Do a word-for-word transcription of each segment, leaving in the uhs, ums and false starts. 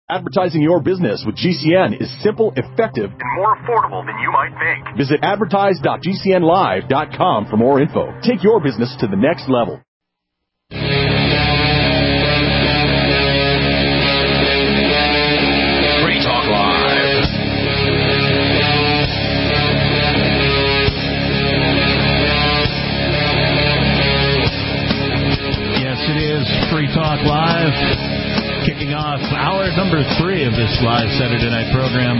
Advertising your business with G C N is simple, effective, and more affordable than you might think. Visit advertise dot g c n live dot com for more info. Take your business to the next level. Free Talk Live. Yes, it is Free Talk Live. Kicking off hour number three of this live Saturday night program.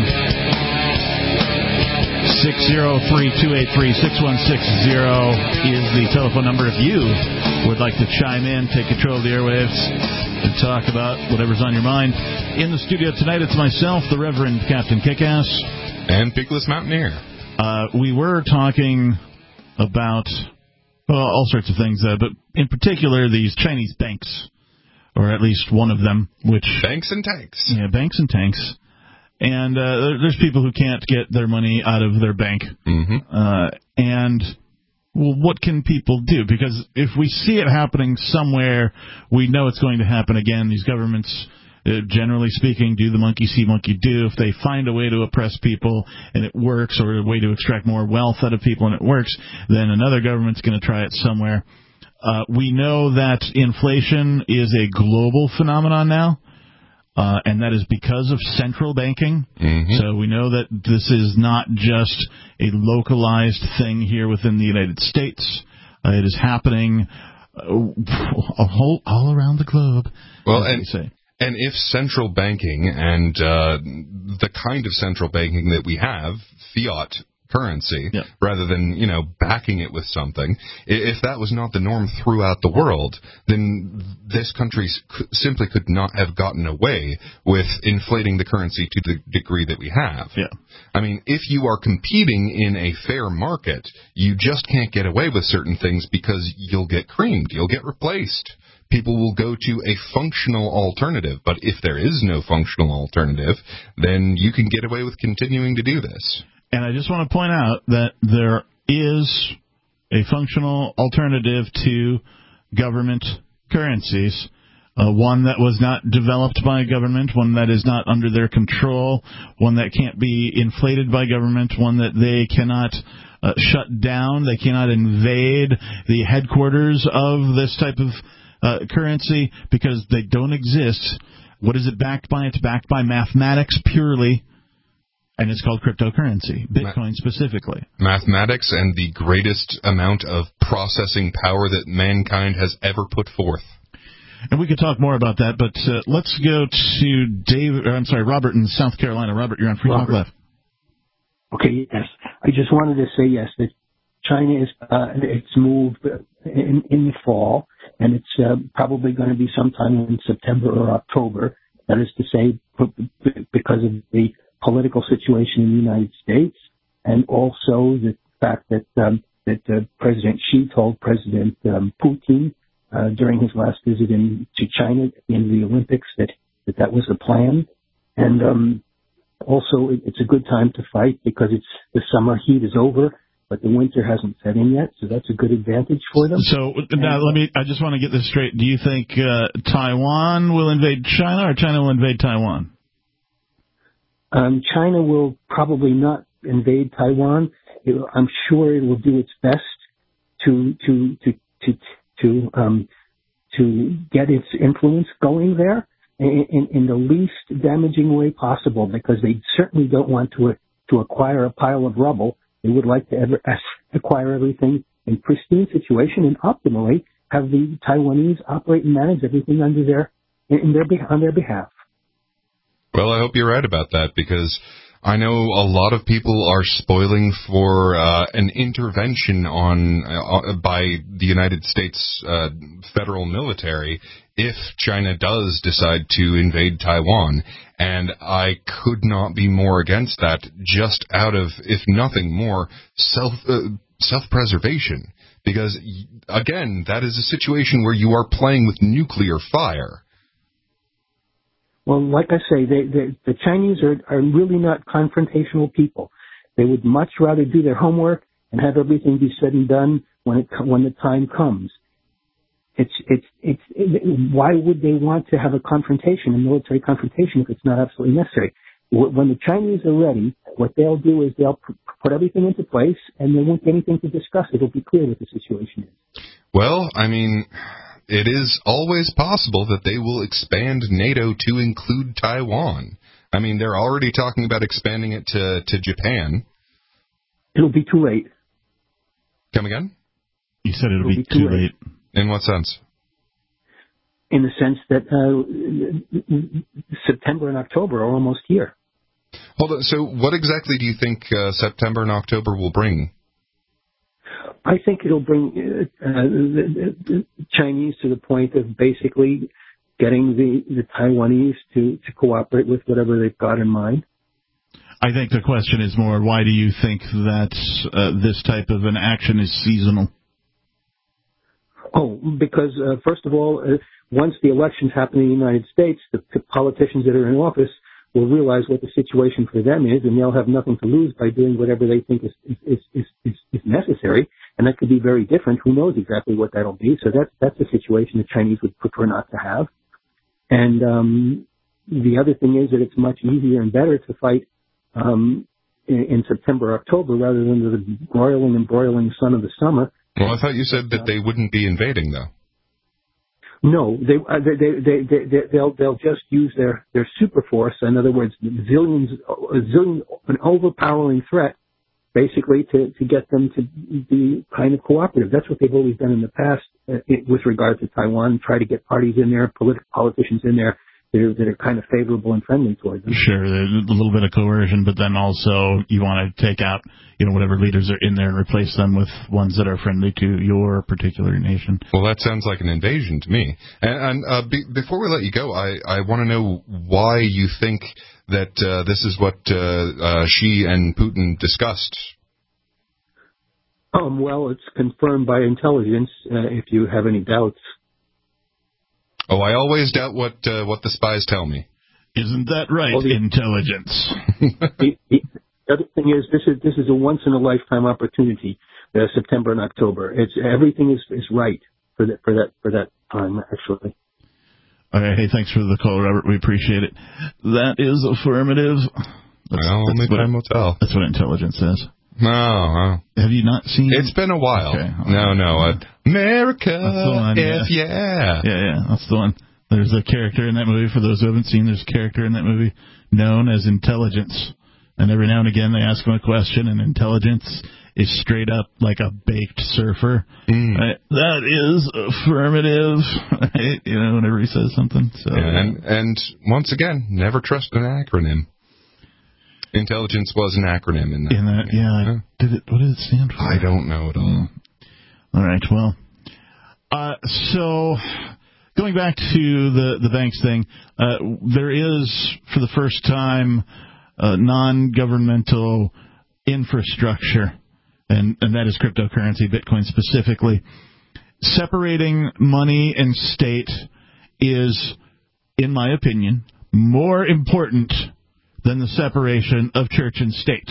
six oh three, two eight three, six one six zero is the telephone number if you would like to chime in, take control of the airwaves, and talk about whatever's on your mind. In the studio tonight, it's myself, the Reverend Captain Kickass. And Peakless Mountaineer. Uh, we were talking about, well, all sorts of things, uh, but in particular, these Chinese banks. Or at least one of them, which... Banks and tanks. Yeah, banks and tanks. And uh, there's people who can't get their money out of their bank. Mm-hmm. Uh, and, well, what can people do? Because if we see it happening somewhere, we know it's going to happen again. These governments, uh, generally speaking, do the monkey see, monkey do. If they find a way to oppress people and it works, or a way to extract more wealth out of people and it works, then another government's going to try it somewhere. Uh, we know that inflation is a global phenomenon now, uh, and that is because of central banking. Mm-hmm. So we know that this is not just a localized thing here within the United States. Uh, it is happening uh, a whole, all around the globe. Well, and, say. and if central banking and uh, the kind of central banking that we have, fiat currency, yeah. rather than, you know, backing it with something. If that was not the norm throughout the world, then this country simply could not have gotten away with inflating the currency to the degree that we have. Yeah. I mean, if you are competing in a fair market, you just can't get away with certain things because you'll get creamed, you'll get replaced. People will go to a functional alternative, but if there is no functional alternative, then you can get away with continuing to do this. And I just want to point out that there is a functional alternative to government currencies, uh, one that was not developed by government, one that is not under their control, one that can't be inflated by government, one that they cannot uh, shut down, they cannot invade the headquarters of this type of uh, currency because they don't exist. What is it backed by? It's backed by mathematics purely. And it's called cryptocurrency, Bitcoin specifically. Mathematics and the greatest amount of processing power that mankind has ever put forth. And we could talk more about that, but uh, let's go to Dave. Or I'm sorry, Robert in South Carolina. Robert, you're on Free Talk Live. Okay, yes. I just wanted to say yes that China is uh, it's moved in, in the fall, and it's uh, probably going to be sometime in September or October. That is to say, because of the political situation in the United States, and also the fact that um, that uh, President Xi told President um, Putin uh, during his last visit in, to China at the end of the Olympics that that, that was the plan. And um, also, it, it's a good time to fight because it's the summer heat is over, but the winter hasn't set in yet, so that's a good advantage for them. So now, let me. I just want to get this straight. Do you think uh, Taiwan will invade China, or China will invade Taiwan? Um, China will probably not invade Taiwan. It, I'm sure it will do its best to to to to to um, to get its influence going there in, in, in the least damaging way possible, because they certainly don't want to uh, to acquire a pile of rubble. They would like to ever acquire everything in pristine situation and optimally have the Taiwanese operate and manage everything under their in their on their behalf. Well, I hope you're right about that, because I know a lot of people are spoiling for uh, an intervention on uh, by the United States uh, federal military if China does decide to invade Taiwan. And I could not be more against that, just out of, if nothing more, self uh, self-preservation. Because, again, that is a situation where you are playing with nuclear fire. Well, like I say, they, they, the Chinese are, are really not confrontational people. They would much rather do their homework and have everything be said and done when it when the time comes. It's, it's, it's, it, why would they want to have a confrontation, a military confrontation, if it's not absolutely necessary? When the Chinese are ready, what they'll do is they'll put everything into place, and there won't be anything to discuss. It'll be clear what the situation is. Well, I mean, it is always possible that they will expand NATO to include Taiwan. I mean, they're already talking about expanding it to, to Japan. It'll be too late. Come again? You said it'll, it'll be, be too, too late. late. In what sense? In the sense that uh, September and October are almost here. Hold on. So what exactly do you think uh, September and October will bring? I think it'll bring uh, the, the Chinese to the point of basically getting the, the Taiwanese to, to cooperate with whatever they've got in mind. I think the question is more, why do you think that uh, this type of an action is seasonal? Oh, because, uh, first of all, uh, once the elections happen in the United States, the, the politicians that are in office will realize what the situation for them is, and they'll have nothing to lose by doing whatever they think is, is, is, is, is necessary. And that could be very different. Who knows exactly what that'll be? So that's, that's a situation the Chinese would prefer not to have. And um, the other thing is that it's much easier and better to fight um, in, in September, October, rather than the broiling and broiling sun of the summer. Well, I thought you said that they wouldn't be invading, though. No, they, uh, they, they, they, they, they'll, they'll just use their, their super force. In other words, zillions, a zillion, an overpowering threat, basically, to, to get them to be kind of cooperative. That's what they've always done in the past uh, with regard to Taiwan, try to get parties in there, politi- politicians in there that are, that are kind of favorable and friendly toward them. Sure, there's a little bit of coercion, but then also you want to take out, you know, whatever leaders are in there and replace them with ones that are friendly to your particular nation. Well, that sounds like an invasion to me. And, and uh, be, before we let you go, I, I want to know why you think that uh, this is what uh, uh, Xi and Putin discussed. Um, well, it's confirmed by intelligence, uh, if you have any doubts. Oh, I always doubt what uh, what the spies tell me. Isn't that right, well, the, intelligence? the, the other thing is, this is this is a once in a lifetime opportunity. Uh, September and October. It's everything is, is right for that for that for that time. Actually. Okay. Hey, thanks for the call, Robert. We appreciate it. That is affirmative. That's, well, only time will tell. That's what intelligence says. No, no. Have you not seen it? It's been a while. Okay, no, no. Uh, America, that's the one, yeah. F yeah. Yeah, yeah, that's the one. There's a character in that movie, for those who haven't seen, there's a character in that movie known as Intelligence. And every now and again they ask him a question, and Intelligence is straight up like a baked surfer. Mm. Right? That is affirmative. Right? You know, whenever he says something. So, yeah, and, and once again, never trust an acronym. Intelligence was an acronym in that. In that, yeah. yeah. Did it? What did it stand for? I don't know at all. All right. Well, uh, so going back to the the banks thing, uh, there is for the first time uh, non-governmental infrastructure, and and that is cryptocurrency, Bitcoin specifically. Separating money and state is, in my opinion, more important than the separation of church and state.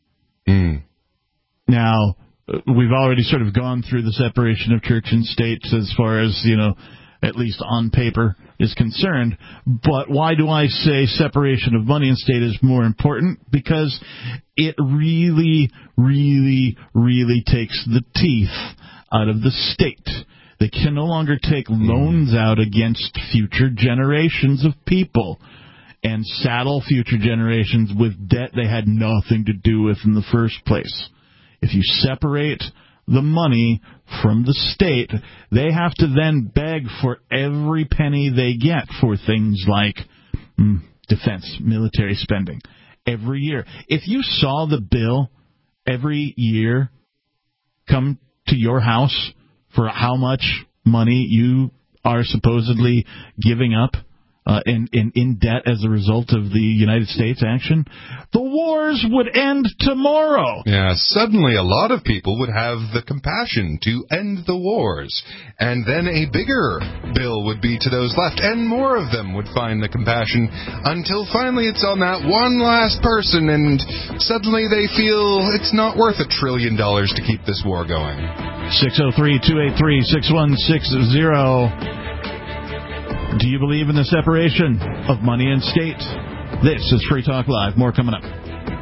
Mm. Now, we've already sort of gone through the separation of church and state as far as, you know, at least on paper is concerned. But why do I say separation of money and state is more important? Because it really, really, really takes the teeth out of the state. They can no longer take loans out against future generations of people and saddle future generations with debt they had nothing to do with in the first place. If you separate the money from the state, they have to then beg for every penny they get for things like mm, defense, military spending, every year. If you saw the bill every year come to your house for how much money you are supposedly giving up uh, in, in, in debt as a result of the United States action, the wars would end tomorrow. Yeah, suddenly a lot of people would have the compassion to end the wars. And then a bigger bill would be to those left, and more of them would find the compassion until finally it's on that one last person, and suddenly they feel it's not worth a trillion dollars to keep this war going. six oh three, two eight three, six one six zero. Do you believe in the separation of money and state? This is Free Talk Live. More coming up.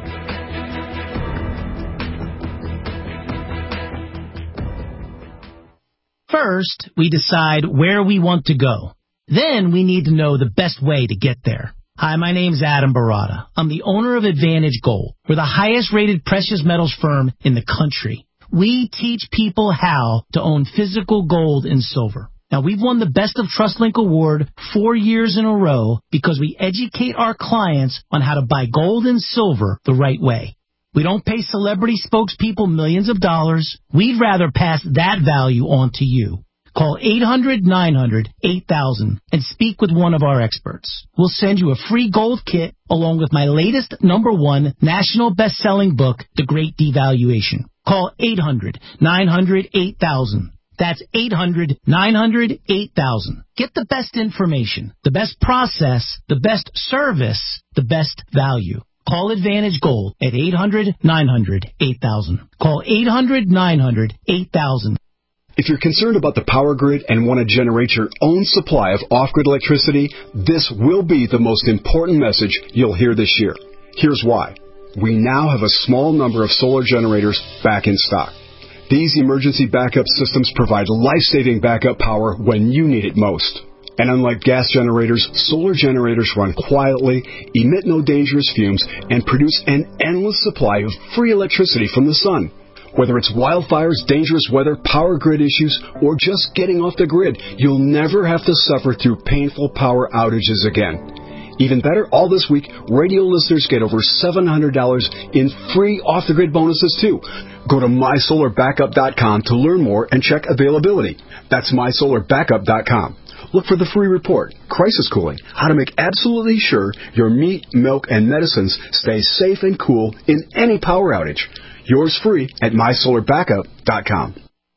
First, we decide where we want to go. Then we need to know the best way to get there. Hi, my name's Adam Barata. I'm the owner of Advantage Gold. We're the highest-rated precious metals firm in the country. We teach people how to own physical gold and silver. Now, we've won the Best of TrustLink Award four years in a row because we educate our clients on how to buy gold and silver the right way. We don't pay celebrity spokespeople millions of dollars. We'd rather pass that value on to you. Call eight hundred, nine hundred, eight thousand and speak with one of our experts. We'll send you a free gold kit along with my latest number one national best-selling book, The Great Devaluation. Call eight hundred, nine hundred, eight thousand. That's eight hundred, nine hundred, eight thousand. Get the best information, the best process, the best service, the best value. Call Advantage Gold at eight hundred, nine hundred, eight thousand. Call eight hundred, nine hundred, eight thousand. If you're concerned about the power grid and want to generate your own supply of off-grid electricity, this will be the most important message you'll hear this year. Here's why. We now have a small number of solar generators back in stock. These emergency backup systems provide life-saving backup power when you need it most. And unlike gas generators, solar generators run quietly, emit no dangerous fumes, and produce an endless supply of free electricity from the sun. Whether it's wildfires, dangerous weather, power grid issues, or just getting off the grid, you'll never have to suffer through painful power outages again. Even better, all this week, radio listeners get over seven hundred dollars in free off-the-grid bonuses, too. Go to my solar backup dot com to learn more and check availability. That's my solar backup dot com. Look for the free report, Crisis Cooling, how to make absolutely sure your meat, milk, and medicines stay safe and cool in any power outage. Yours free at my solar backup dot com.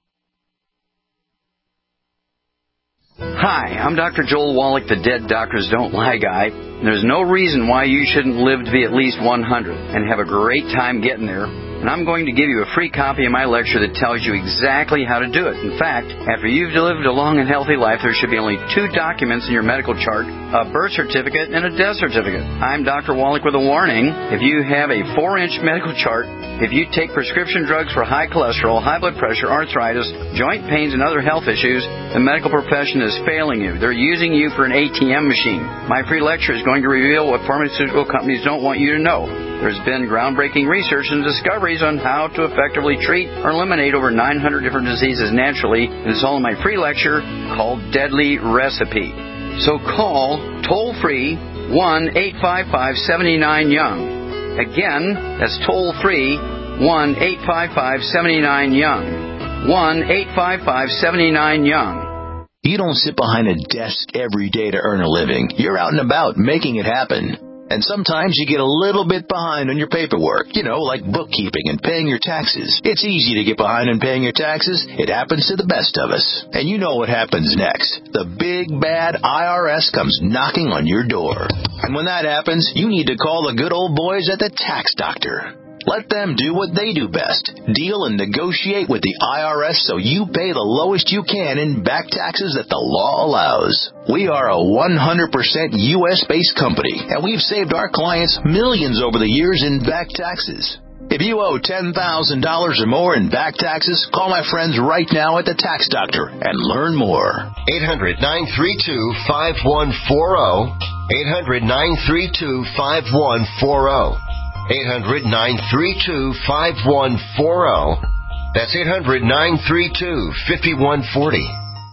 Hi, I'm Doctor Joel Wallach, the Dead Doctors Don't Lie guy. There's no reason why you shouldn't live to be at least one hundred and have a great time getting there. And I'm going to give you a free copy of my lecture that tells you exactly how to do it. In fact, after you've lived a long and healthy life, there should be only two documents in your medical chart, a birth certificate and a death certificate. I'm Doctor Wallach with a warning. If you have a four-inch medical chart, if you take prescription drugs for high cholesterol, high blood pressure, arthritis, joint pains, and other health issues, the medical profession is failing you. They're using you for an A T M machine. My free lecture is going to reveal what pharmaceutical companies don't want you to know. There's been groundbreaking research and discoveries on how to effectively treat or eliminate over nine hundred different diseases naturally. And it's all in my free lecture called Deadly Recipe. So call toll-free one eight five five, seven nine, young. Again, that's toll-free one eight five five, seven nine, young. one eight five five, seven nine, young. You don't sit behind a desk every day to earn a living. You're out and about making it happen. And sometimes you get a little bit behind on your paperwork, you know, like bookkeeping and paying your taxes. It's easy to get behind on paying your taxes. It happens to the best of us. And you know what happens next. The big, bad I R S comes knocking on your door. And when that happens, you need to call the good old boys at the Tax Doctor. Let them do what they do best. Deal and negotiate with the I R S so you pay the lowest you can in back taxes that the law allows. We are a one hundred percent U S-based company, and we've saved our clients millions over the years in back taxes. If you owe ten thousand dollars or more in back taxes, call my friends right now at the Tax Doctor and learn more. eight hundred, nine three two, five one four zero. eight hundred, nine three two, five one four zero. eight hundred, nine three two, five one four zero. That's eight hundred, nine three two, five one four zero.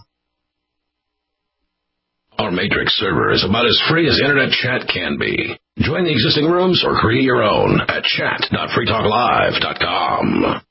Our Matrix server is about as free as internet chat can be. Join the existing rooms or create your own at chat dot free talk live dot com.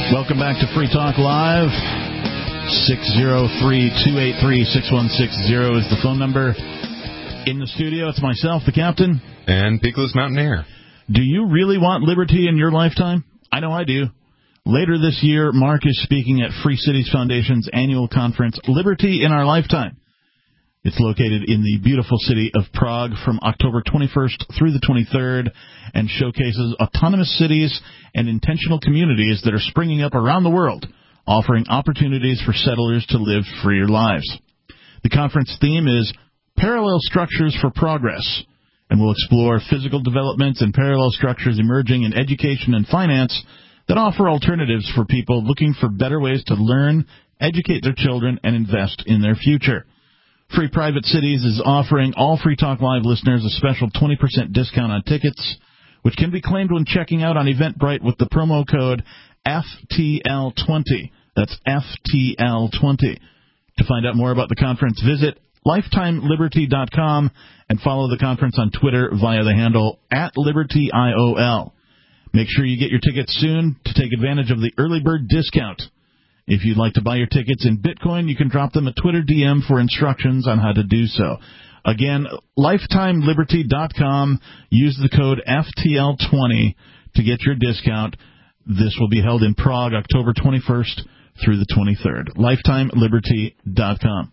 Welcome back to Free Talk Live. six oh three, two eight three, six one six zero is the phone number. In the studio, it's myself, the captain. And Peakless Mountaineer. Do you really want liberty in your lifetime? I know I do. Later this year, Mark is speaking at Free Cities Foundation's annual conference, Liberty in Our Lifetime. It's located in the beautiful city of Prague from October twenty-first through the twenty-third and showcases autonomous cities and intentional communities that are springing up around the world, offering opportunities for settlers to live freer lives. The conference theme is Parallel Structures for Progress, and we'll explore physical developments and parallel structures emerging in education and finance that offer alternatives for people looking for better ways to learn, educate their children, and invest in their future. Free Private Cities is offering all Free Talk Live listeners a special twenty percent discount on tickets, which can be claimed when checking out on Eventbrite with the promo code F T L twenty. That's F T L twenty. To find out more about the conference, visit lifetime liberty dot com and follow the conference on Twitter via the handle at Liberty I O L. Make sure you get your tickets soon to take advantage of the early bird discount. If you'd like to buy your tickets in Bitcoin, you can drop them a Twitter D M for instructions on how to do so. Again, lifetime liberty dot com. Use the code F T L twenty to get your discount. This will be held in Prague, October twenty-first through the twenty-third. lifetime liberty dot com.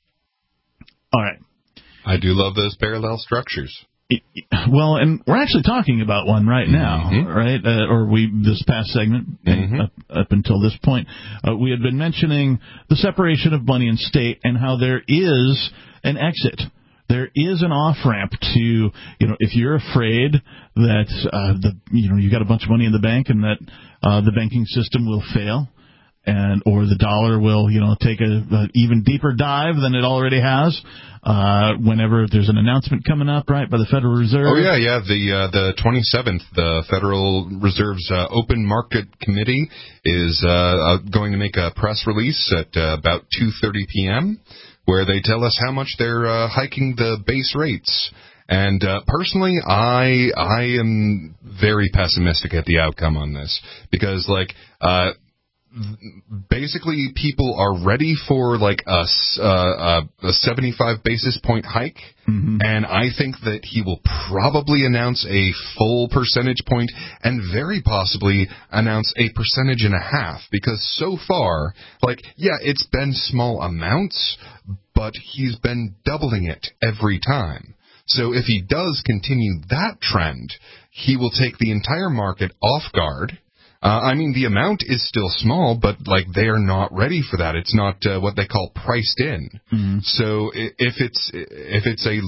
All right. I do love those parallel structures. Well, and we're actually talking about one right now, mm-hmm. right? Uh, or we this past segment, mm-hmm. up, up until this point, uh, we had been mentioning the separation of money and state and how there is an exit. There is an off-ramp to, you know, if you're afraid that, uh, the you know, you got a bunch of money in the bank and that uh, the banking system will fail, and or the dollar will, you know, take a, a even deeper dive than it already has. Uh, whenever there's an announcement coming up, right, by the Federal Reserve. Oh yeah, yeah. The uh, the twenty-seventh, the Federal Reserve's uh, Open Market Committee is uh, going to make a press release at uh, about two thirty p.m. where they tell us how much they're uh, hiking the base rates. And uh, personally, I I am very pessimistic at the outcome on this because, like, uh, basically people are ready for like a, uh, a seventy-five basis point hike, mm-hmm. and I think that he will probably announce a full percentage point and very possibly announce a percentage and a half, because so far, like, yeah, it's been small amounts, but he's been doubling it every time. So if he does continue that trend, he will take the entire market off guard. Uh, I mean, the amount is still small, but, like, they are not ready for that. It's not uh, what they call priced in. Mm-hmm. So if it's if it's a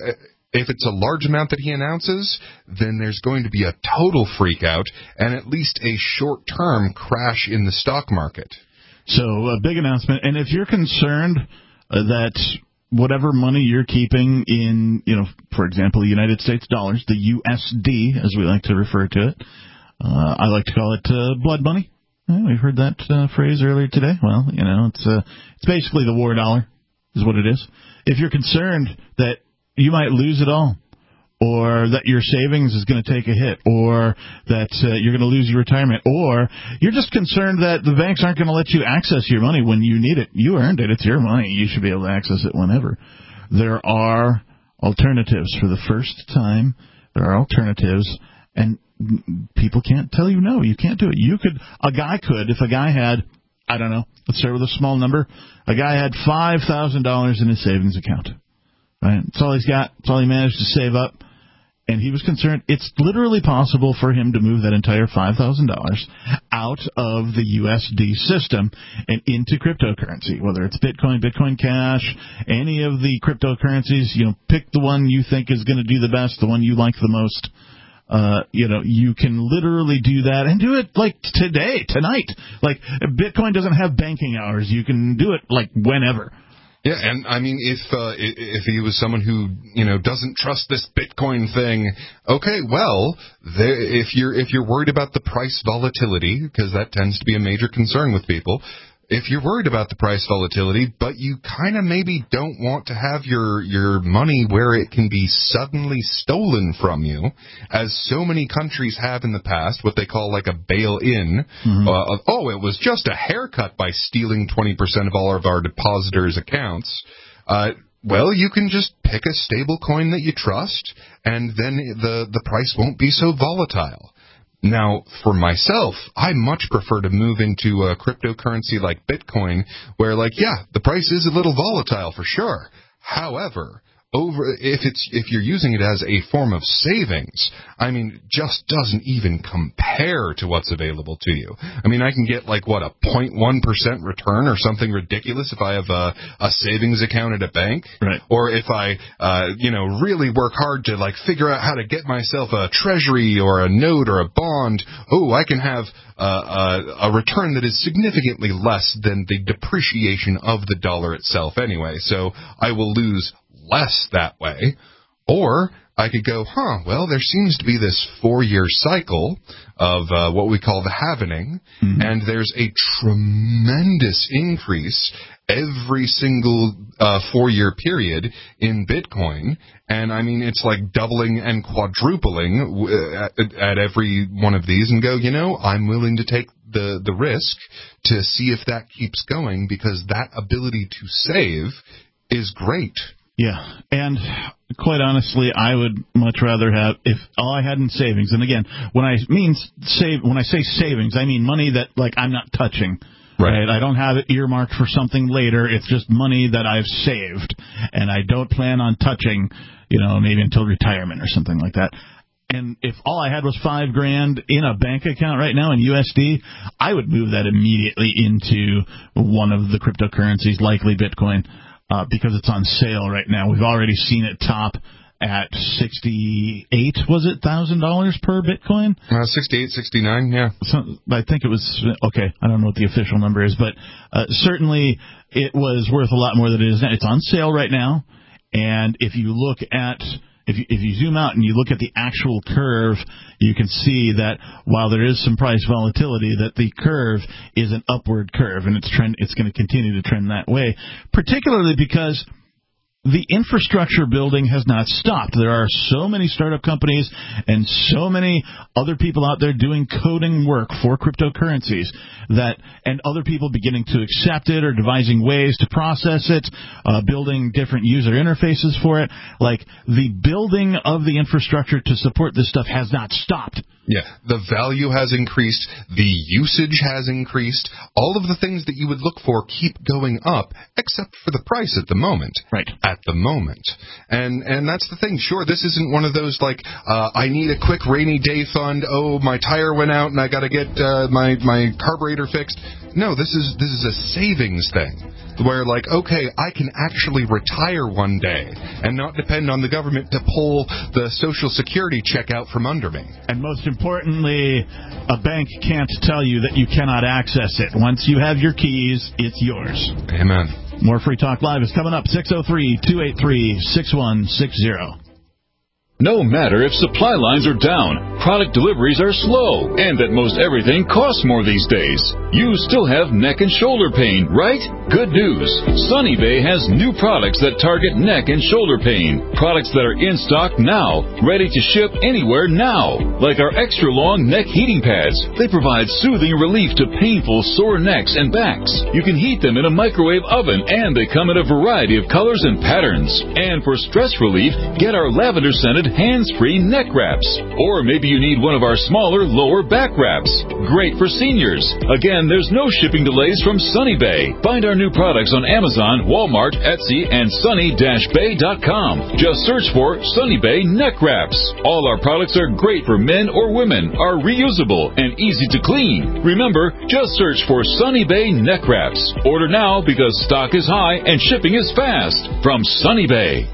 if it's a large amount that he announces, then there's going to be a total freak out and at least a short-term crash in the stock market. So a big announcement. And if you're concerned uh, that whatever money you're keeping in, you know, for example, the United States dollars, the U S D, as we like to refer to it, Uh, I like to call it uh, blood money. Yeah, we've heard that uh, phrase earlier today. Well, you know, it's uh, it's basically the war dollar is what it is. If you're concerned that you might lose it all, or that your savings is going to take a hit, or that uh, you're going to lose your retirement, or you're just concerned that the banks aren't going to let you access your money when you need it. You earned it. It's your money. You should be able to access it whenever. There are alternatives. For the first time, there are alternatives, and people can't tell you no. You can't do it. You could, a guy could, if a guy had, I don't know, let's start with a small number. A guy had five thousand dollars in his savings account. Right? That's all he's got. That's all he managed to save up. And he was concerned. It's literally possible for him to move that entire five thousand dollars out of the U S D system and into cryptocurrency, whether it's Bitcoin, Bitcoin Cash, any of the cryptocurrencies. You know, pick the one you think is going to do the best, the one you like the most. Uh, you know, you can literally do that and do it like today, tonight. Like, Bitcoin doesn't have banking hours. You can do it like whenever. Yeah, and I mean, if uh, if he was someone who, you know, doesn't trust this Bitcoin thing, okay, well, there, if you're if you're worried about the price volatility, because that tends to be a major concern with people, if you're worried about the price volatility, but you kind of maybe don't want to have your, your money where it can be suddenly stolen from you, as so many countries have in the past, what they call like a bail-in. Mm-hmm. Uh, oh, it was just a haircut by stealing twenty percent of all of our depositors' accounts. Uh, well, you can just pick a stable coin that you trust, and then the, the price won't be so volatile. Now, for myself, I much prefer to move into a cryptocurrency like Bitcoin, where, like, yeah, the price is a little volatile for sure. However, over if it's if you're using it as a form of savings, I mean, just doesn't even compare to what's available to you. I mean, I can get like what a zero point one percent return or something ridiculous if I have a, a savings account at a bank, right? Or if I, uh, you know, really work hard to like figure out how to get myself a treasury or a note or a bond. Oh, I can have uh, a, a return that is significantly less than the depreciation of the dollar itself, anyway. So I will lose less that way. Or I could go, huh, well, there seems to be this four-year cycle of uh, what we call the halvening, mm-hmm. and there's a tremendous increase every single uh, four-year period in Bitcoin. And, I mean, it's like doubling and quadrupling at, at every one of these, and go, you know, I'm willing to take the, the risk to see if that keeps going, because that ability to save is great. Yeah, and quite honestly, I would much rather have, if all I had in savings, and again, when I mean save, when I say savings, I mean money that, like, I'm not touching. Right. I don't have it earmarked for something later. It's just money that I've saved, and I don't plan on touching, you know, maybe until retirement or something like that. And if all I had was five grand in a bank account right now in U S D, I would move that immediately into one of the cryptocurrencies, likely Bitcoin. Uh, because it's on sale right now. We've already seen it top at sixty-eight, was it, thousand dollars per Bitcoin? Uh, sixty-eight, sixty-nine, yeah. So, I think it was, okay, I don't know what the official number is, but uh, certainly it was worth a lot more than it is now. It's on sale right now, and if you look at, if you, if you zoom out and you look at the actual curve, you can see that while there is some price volatility, that the curve is an upward curve, and it's trend. It's going to continue to trend that way, particularly because the infrastructure building has not stopped. There are so many startup companies and so many other people out there doing coding work for cryptocurrencies that, and other people beginning to accept it or devising ways to process it, uh, building different user interfaces for it. Like, the building of the infrastructure to support this stuff has not stopped. Yeah, the value has increased, the usage has increased, all of the things that you would look for keep going up, except for the price at the moment. Right. At the moment. And and that's the thing. Sure, this isn't one of those, like, uh, I need a quick rainy day fund, oh, my tire went out and I got to get uh, my, my carburetor fixed. No, this is this is a savings thing. Where, like, okay, I can actually retire one day and not depend on the government to pull the Social Security check out from under me. And most importantly, a bank can't tell you that you cannot access it. Once you have your keys, it's yours. Amen. More Free Talk Live is coming up, six oh three, two eight three, six one six zero. No matter if supply lines are down, product deliveries are slow, and that most everything costs more these days, you still have neck and shoulder pain, right? Good news. Sunny Bay has new products that target neck and shoulder pain. Products that are in stock now, ready to ship anywhere now. Like our extra long neck heating pads. They provide soothing relief to painful sore necks and backs. You can heat them in a microwave oven, and they come in a variety of colors and patterns. And for stress relief, get our lavender scented hands-free neck wraps. Or maybe you need one of our smaller lower back wraps. Great for seniors. Again, there's no shipping delays from Sunny Bay. Find our new products on Amazon, Walmart, Etsy, and sunny dash bay dot com. Just search for Sunny Bay neck wraps. All our products are great for men or women, are reusable, and easy to clean. Remember, just search for Sunny Bay neck wraps. Order now because stock is high and shipping is fast. From Sunny Bay.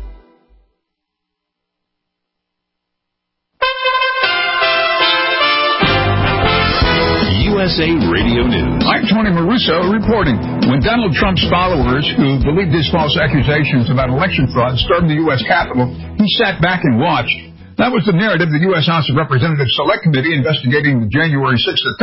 U S A Radio News. I'm Tony Maruso reporting. When Donald Trump's followers, who believed his false accusations about election fraud, stormed the U S Capitol, he sat back and watched. That was the narrative the U S House of Representatives Select Committee investigating the January sixth attack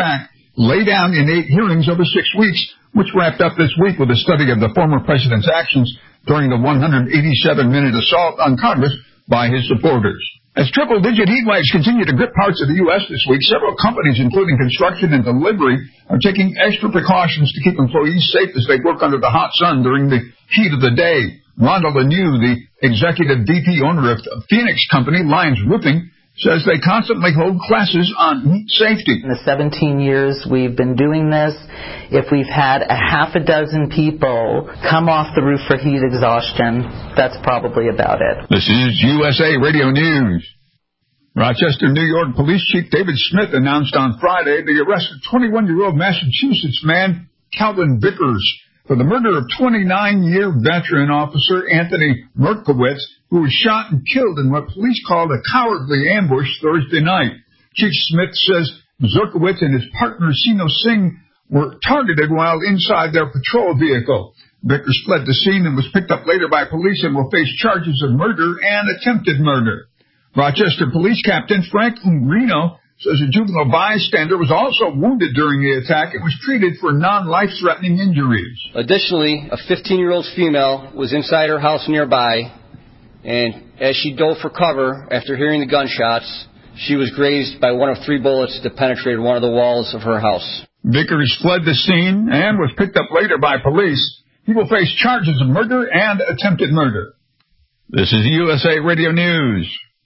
lay down in eight hearings over six weeks, which wrapped up this week with a study of the former president's actions during the one hundred eighty-seven minute assault on Congress by his supporters. As triple-digit heat waves continue to grip parts of the U S this week, several companies, including construction and delivery, are taking extra precautions to keep employees safe as they work under the hot sun during the heat of the day. Rhonda Laniu, the executive V P owner of Phoenix company Lyons Roofing, says they constantly hold classes on heat safety. In the seventeen years we've been doing this, if we've had a half a dozen people come off the roof for heat exhaustion, that's probably about it. This is U S A Radio News. Rochester, New York Police Chief David Smith announced on Friday the arrest of twenty-one-year-old Massachusetts man Calvin Vickers for the murder of twenty-nine-year veteran officer Anthony Merkowitz, who was shot and killed in what police called a cowardly ambush Thursday night. Chief Smith says Zerkowitz and his partner Sino Singh were targeted while inside their patrol vehicle. Vickers fled the scene and was picked up later by police and will face charges of murder and attempted murder. Rochester Police Captain Frank Ungrino says a juvenile bystander was also wounded during the attack and was treated for non-life-threatening injuries. Additionally, a fifteen-year-old female was inside her house nearby, and as she dove for cover after hearing the gunshots, she was grazed by one of three bullets that penetrated one of the walls of her house. Vickers fled the scene and was picked up later by police. He will face charges of murder and attempted murder. This is U S A Radio News.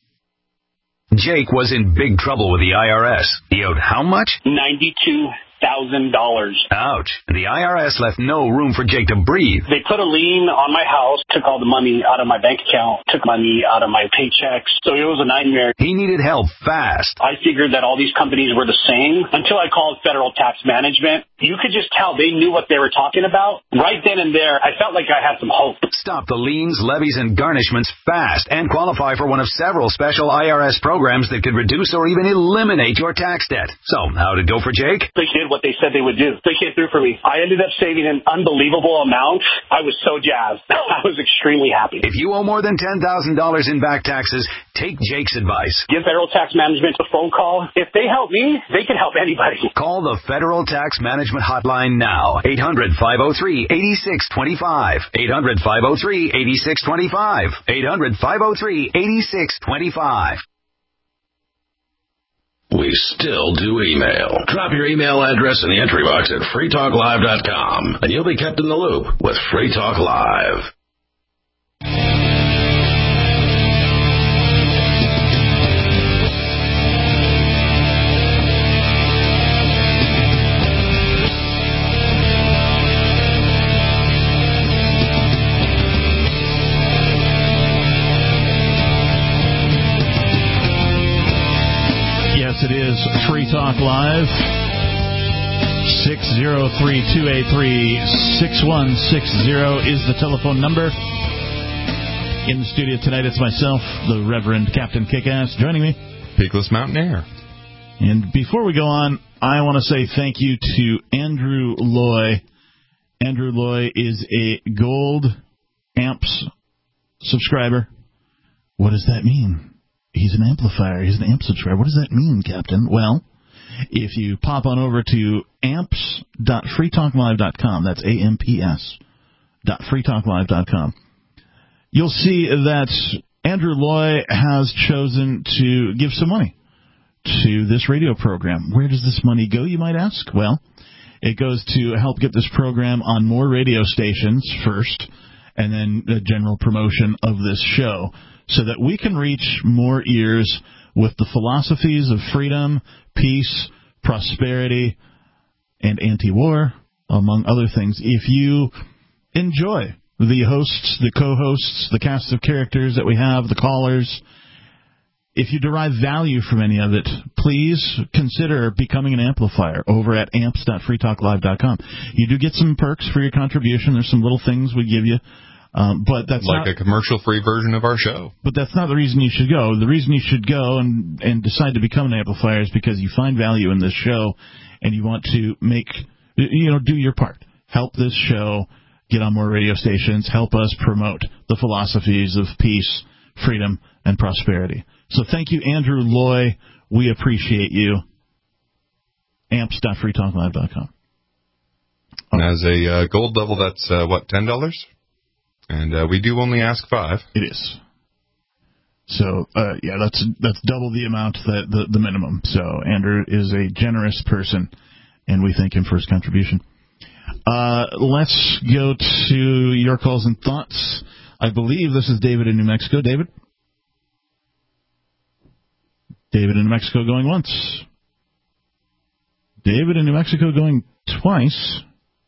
Jake was in big trouble with the I R S. He owed how much? ninety-two thousand dollars. Ouch. The I R S left no room for Jake to breathe. They put a lien on my house, took all the money out of my bank account, took money out of my paychecks. So it was a nightmare. He needed help fast. I figured that all these companies were the same until I called Federal Tax Management. You could just tell they knew what they were talking about. Right then and there, I felt like I had some hope. Stop the liens, levies, and garnishments fast and qualify for one of several special I R S programs that could reduce or even eliminate your tax debt. So, how'd it go for Jake? They did what they said they would do. They came through for me. I ended up saving an unbelievable amount. I was so jazzed. I was extremely happy. If you owe more than ten thousand dollars in back taxes, take Jake's advice. Give Federal Tax Management a phone call. If they help me, they can help anybody. Call the Federal Tax Management Hotline now. eight hundred, five oh three, eight six two five. eight hundred, five oh three, eight six two five. eight hundred, five oh three, eight six two five. We still do email. Drop your email address in the entry box at free talk live dot com, and you'll be kept in the loop with Free Talk Live. It is Free Talk Live. six oh three, two eight three, six one six oh is the telephone number. In the studio tonight, it's myself, the Reverend Captain Kickass, joining me. Peakless Mountaineer. And before we go on, I want to say thank you to Andrew Loy. Andrew Loy is a Gold Amps subscriber. What does that mean? He's an amplifier. He's an amp subscriber. What does that mean, Captain? Well, if you pop on over to amps dot free talk live dot com, that's A M P S dot free talk live dot com, you'll see that Andrew Loy has chosen to give some money to this radio program. Where does this money go, you might ask? Well, it goes to help get this program on more radio stations first, and then the general promotion of this show, so that we can reach more ears with the philosophies of freedom, peace, prosperity, and anti-war, among other things. If you enjoy the hosts, the co-hosts, the cast of characters that we have, the callers, if you derive value from any of it, please consider becoming an amplifier over at amps dot free talk live dot com. You do get some perks for your contribution. There's some little things we give you. Um, but that's like not, a commercial-free version of our show. But that's not the reason you should go. The reason you should go and, and decide to become an amplifier is because you find value in this show and you want to make, you know, do your part. Help this show get on more radio stations. Help us promote the philosophies of peace, freedom, and prosperity. So thank you, Andrew Loy. We appreciate you. amps dot free talk live dot com. And as a uh, gold level, that's, uh, what, ten dollars? And uh, we do only ask five. It is. So, uh, yeah, that's that's double the amount, that the, the minimum. So Andrew is a generous person, and we thank him for his contribution. Uh, let's go to your calls and thoughts. I believe this is David in New Mexico. David? David in New Mexico going once. David in New Mexico going twice.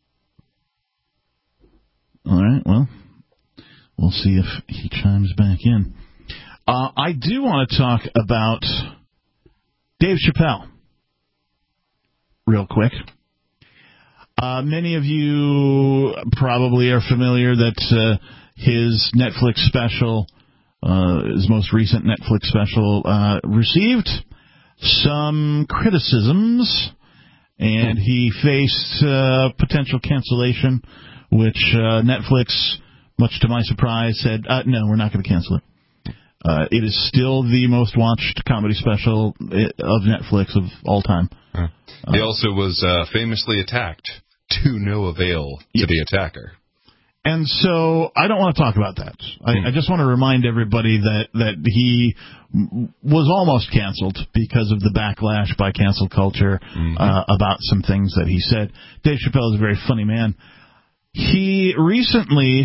All right, well, we'll see if he chimes back in. Uh, I do want to talk about Dave Chappelle real quick. Uh, many of you probably are familiar that uh, his Netflix special, uh, his most recent Netflix special, uh, received some criticisms, and he faced uh, potential cancellation, which uh, Netflix, much to my surprise, said, uh, no, we're not going to cancel it. Uh, it is still the most watched comedy special of Netflix of all time. Uh, he also was uh, famously attacked to no avail to yeah. the attacker. And so I don't want to talk about that. I, mm. I just want to remind everybody that, that he was almost canceled because of the backlash by cancel culture mm-hmm. uh, about some things that he said. Dave Chappelle is a very funny man. He recently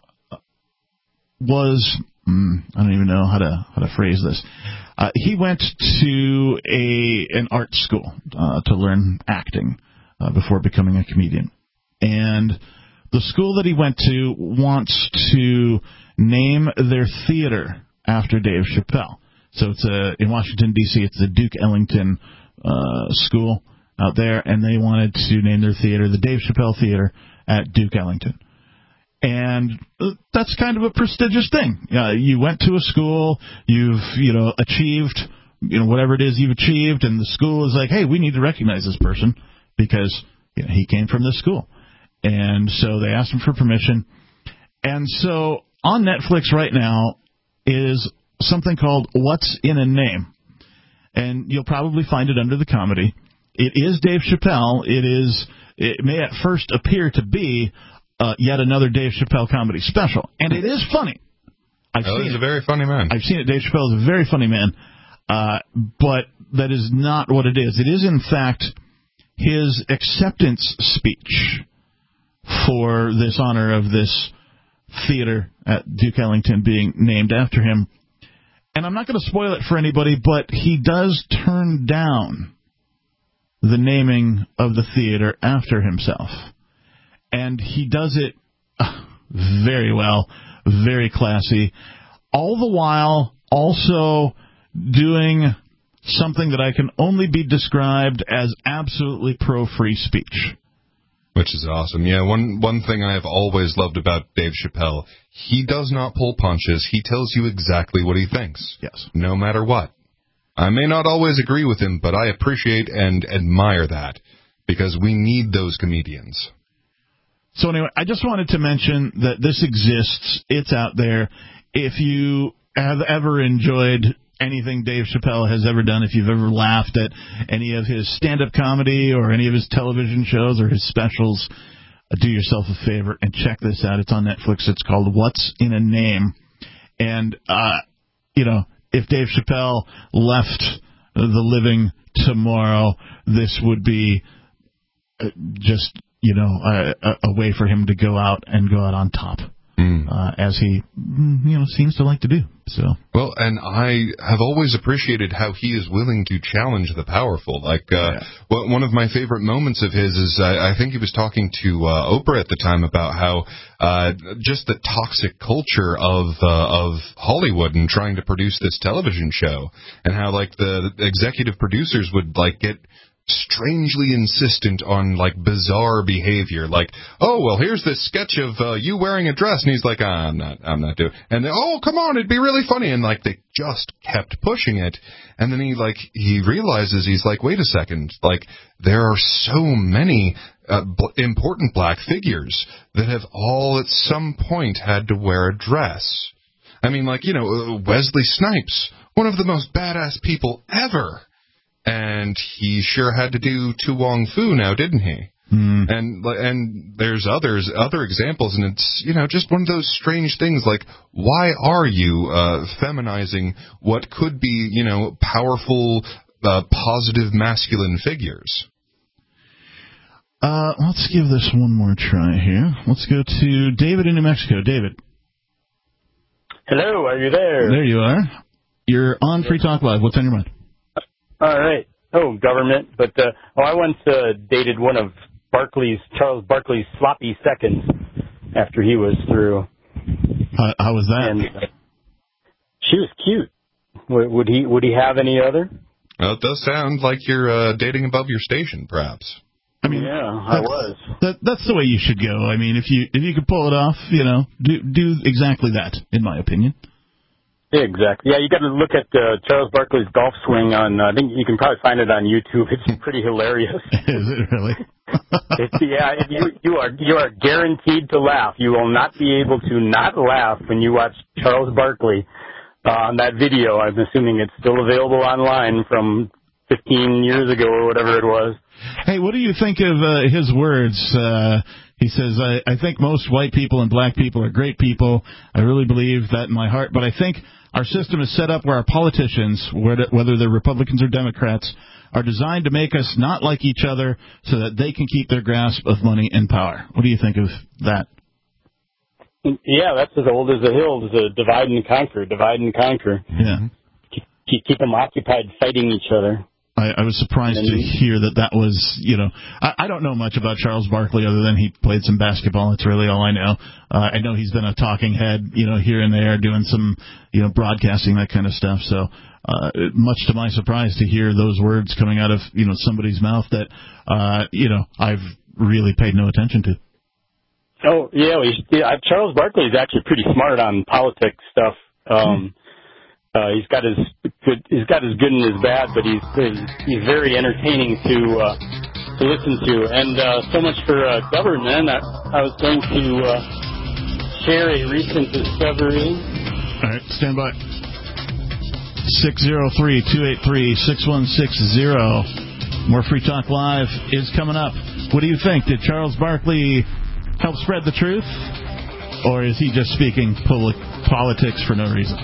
was, mm, I don't even know how to how to phrase this. Uh, he went to a an art school uh, to learn acting uh, before becoming a comedian. And the school that he went to wants to name their theater after Dave Chappelle. So it's a, in Washington, D C, it's the Duke Ellington uh, School out there, and they wanted to name their theater the Dave Chappelle Theater at Duke Ellington. And that's kind of a prestigious thing. Uh, you went to a school, you've, you know, achieved, you know, whatever it is you've achieved, and the school is like, hey, we need to recognize this person because, you know, he came from this school. And so they asked him for permission. And so on Netflix right now is something called What's in a Name. And you'll probably find it under the comedy. It is Dave Chappelle. It is, it may at first appear to be uh, yet another Dave Chappelle comedy special. And it is funny. I've oh, seen he's it. a very funny man. I've seen it. Dave Chappelle is a very funny man. Uh, but that is not what it is. It is, in fact, his acceptance speech for this honor of this theater at Duke Ellington being named after him. And I'm not going to spoil it for anybody, but he does turn down the naming of the theater after himself. And he does it very well, very classy, all the while also doing something that I can only be described as absolutely pro-free speech. Which is awesome. Yeah, one one thing I have always loved about Dave Chappelle, he does not pull punches. He tells you exactly what he thinks. Yes. No matter what. I may not always agree with him, but I appreciate and admire that because we need those comedians. So anyway, I just wanted to mention that this exists. It's out there. If you have ever enjoyed anything Dave Chappelle has ever done, if you've ever laughed at any of his stand-up comedy or any of his television shows or his specials, uh, do yourself a favor and check this out. It's on Netflix. It's called What's in a Name. And, uh, you know, if Dave Chappelle left the living tomorrow, this would be uh, just, you know, a, a way for him to go out and go out on top. Mm. Uh, as he, you know, seems to like to do. So well, and I have always appreciated how he is willing to challenge the powerful. Like, uh, yeah. well, one of my favorite moments of his is I, I think he was talking to uh, Oprah at the time about how uh, just the toxic culture of uh, of Hollywood and trying to produce this television show, and how like the executive producers would like get strangely insistent on like bizarre behavior, like, oh well, here's this sketch of uh, you wearing a dress, and he's like, ah, I'm not, I'm not doing. And they, oh come on, it'd be really funny, and like they just kept pushing it, and then he like he realizes he's like, wait a second, like there are so many uh, b- important black figures that have all at some point had to wear a dress. I mean, like you know, Wesley Snipes, one of the most badass people ever. and he sure had to do Tu Wong Fu now, didn't he? Mm. And and there's others, other examples, and it's, you know, just one of those strange things, like, why are you uh, feminizing what could be, you know, powerful, uh, positive masculine figures? Uh, let's give this one more try here. Let's go to David in New Mexico. David. Hello, are you there? There you are. You're on Free Talk Live. What's on your mind? All right. Oh, government. But, uh, oh, I once uh, dated one of Barkley's, Charles Barkley's sloppy seconds after he was through. Uh, how was that? And, uh, she was cute. Would, would he Would he have any other? Well, it does sound like you're uh, dating above your station, perhaps. I mean, yeah, I was. That, that's the way you should go. I mean, if you if you could pull it off, you know, do do exactly that, in my opinion. Exactly. Yeah, you got to look at uh, Charles Barkley's golf swing on. Uh, I think you can probably find it on YouTube. It's pretty hilarious. Is it really? it's, yeah, you you are you are guaranteed to laugh. You will not be able to not laugh when you watch Charles Barkley uh, on that video. I'm assuming it's still available online from fifteen years ago or whatever it was. Hey, what do you think of uh, his words? Uh, he says, I, I think most white people and black people are great people. I really believe that in my heart. But I think our system is set up where our politicians, whether they're Republicans or Democrats, are designed to make us not like each other so that they can keep their grasp of money and power. What do you think of that? Yeah, that's as old as the hills, uh, divide and conquer, divide and conquer. Yeah. Keep, keep them occupied fighting each other. I, I was surprised to hear that that was, you know, I, I don't know much about Charles Barkley other than he played some basketball. That's really all I know. Uh, I know he's been a talking head, you know, here and there, doing some, you know, broadcasting, that kind of stuff. So uh, much to my surprise to hear those words coming out of, you know, somebody's mouth that, uh, you know, I've really paid no attention to. Oh, yeah, well, yeah, Charles Barkley is actually pretty smart on politics stuff. Um hmm. Uh, he's got his good, he's got his good and his bad, but he's he's very entertaining to uh, to listen to. And uh, so much for uh, government. I, I was going to uh, share a recent discovery. All right, stand by. six oh three, two eight three, six one six zero. More Free Talk Live is coming up. What do you think? Did Charles Barkley help spread the truth, or is he just speaking poli- politics for no reason?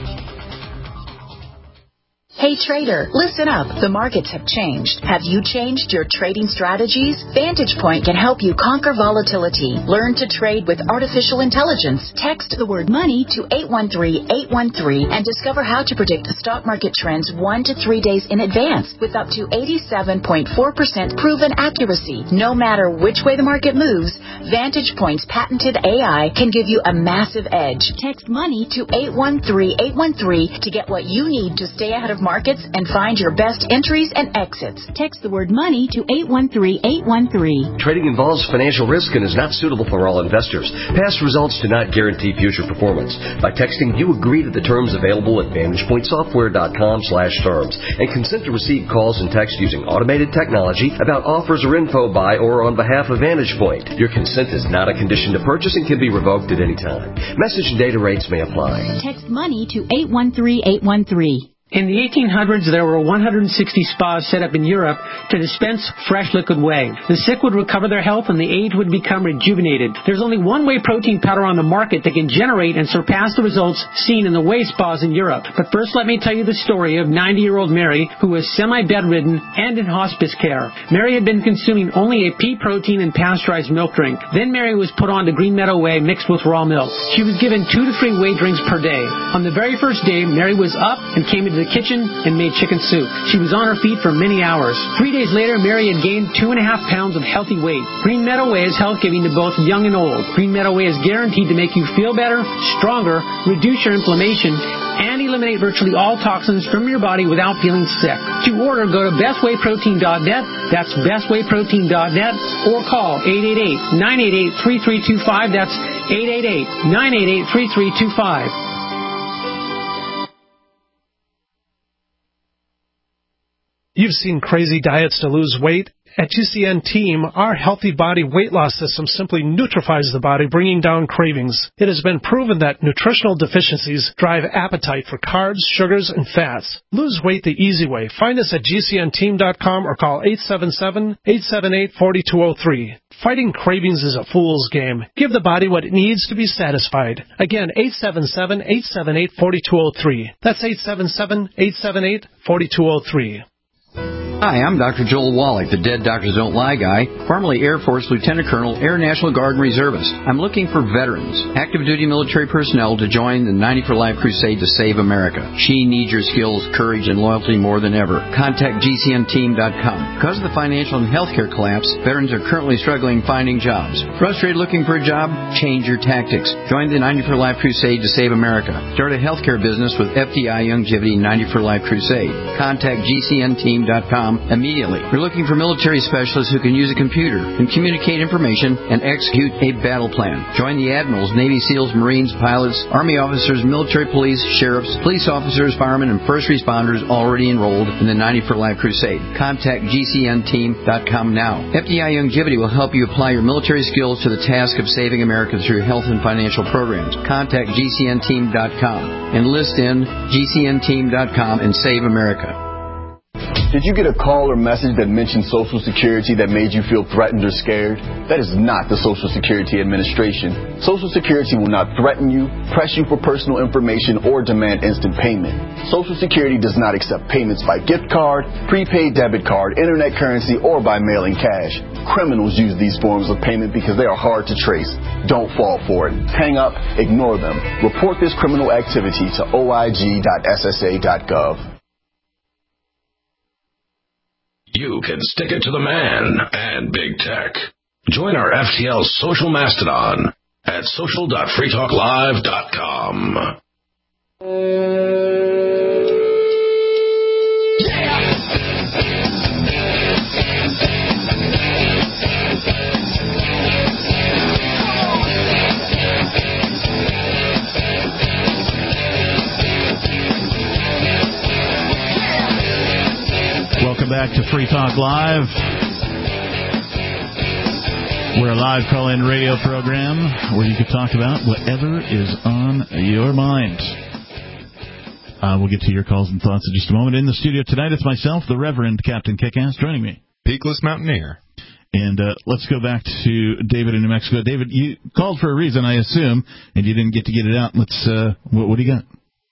Hey trader, listen up. The markets have changed. Have you changed your trading strategies? Vantage Point can help you conquer volatility. Learn to trade with artificial intelligence. Text the word money to eight one three, eight one three and discover how to predict stock market trends one to three days in advance with up to eighty-seven point four percent proven accuracy. No matter which way the market moves, Vantage Point's patented A I can give you a massive edge. Text money to eight one three, eight one three to get what you need to stay ahead of markets. markets and find your best entries and exits. Text the word money to eight one three, eight one three. Trading involves financial risk and is not suitable for all investors. Past results do not guarantee future performance. By texting, you agree to the terms available at VantagePointSoftware.com slash terms and consent to receive calls and text using automated technology about offers or info by or on behalf of Vantage Point. Your consent is not a condition to purchase and can be revoked at any time. Message and data rates may apply. Text money to eight one three, eight one three. In the eighteen hundreds, there were one hundred sixty spas set up in Europe to dispense fresh liquid whey. The sick would recover their health and the aged would become rejuvenated. There's only one whey protein powder on the market that can generate and surpass the results seen in the whey spas in Europe. But first, let me tell you the story of ninety-year-old Mary, who was semi-bedridden and in hospice care. Mary had been consuming only a pea protein and pasteurized milk drink. Then Mary was put on to Green Meadow Whey mixed with raw milk. She was given two to three whey drinks per day. On the very first day, Mary was up and came into the kitchen and made chicken soup. She was on her feet for many hours. Three days later, Mary had gained two and a half pounds of healthy weight. Green Meadow Whey is health-giving to both young and old. Green Meadow Whey is guaranteed to make you feel better, stronger, reduce your inflammation, and eliminate virtually all toxins from your body without feeling sick. To order, go to best whey protein dot net. That's best whey protein dot net or call eight eight eight, nine eight eight, three three two five. That's eight eight eight, nine eight eight, three three two five. You've seen crazy diets to lose weight. At G C N Team, our healthy body weight loss system simply neutralizes the body, bringing down cravings. It has been proven that nutritional deficiencies drive appetite for carbs, sugars, and fats. Lose weight the easy way. Find us at G C N team dot com or call eight seven seven, eight seven eight, four two zero three. Fighting cravings is a fool's game. Give the body what it needs to be satisfied. Again, eight seven seven, eight seven eight, four two zero three. That's eight seven seven, eight seven eight, four two zero three. Hi, I'm Doctor Joel Wallach, the Dead Doctors Don't Lie guy, formerly Air Force Lieutenant Colonel, Air National Guard and Reservist. I'm looking for veterans, active duty military personnel to join the ninety for Life crusade to save America. She needs your skills, courage, and loyalty more than ever. Contact G C N team dot com. Because of the financial and healthcare collapse, veterans are currently struggling finding jobs. Frustrated looking for a job? Change your tactics. Join the ninety for Life crusade to save America. Start a healthcare business with F D I Youngevity ninety for Life crusade. Contact G C N team dot com immediately. We're looking for military specialists who can use a computer and communicate information and execute a battle plan. Join the admirals, Navy SEALs, Marines, pilots, Army officers, military police, sheriffs, police officers, firemen, and first responders already enrolled in the ninety for Life crusade. Contact G C N team dot com now. F D I Youngevity will help you apply your military skills to the task of saving America through health and financial programs. Contact G C N team dot com. Enlist in G C N team dot com and save America. Did you get a call or message that mentioned Social Security that made you feel threatened or scared? That is not the Social Security Administration. Social Security will not threaten you, press you for personal information, or demand instant payment. Social Security does not accept payments by gift card, prepaid debit card, internet currency, or by mailing cash. Criminals use these forms of payment because they are hard to trace. Don't fall for it. Hang up, ignore them. Report this criminal activity to O I G dot S S A dot gov. You can stick it to the man and big tech. Join our F T L social mastodon at social dot free talk live dot com. Welcome back to Free Talk Live. We're a live call-in radio program where you can talk about whatever is on your mind. Uh, we'll get to your calls and thoughts in just a moment. In the studio tonight, it's myself, the Reverend Captain Kickass, joining me. Peakless Mountaineer. And uh, let's go back to David in New Mexico. David, you called for a reason, I assume, and you didn't get to get it out. Let's. Uh, what, what do you got?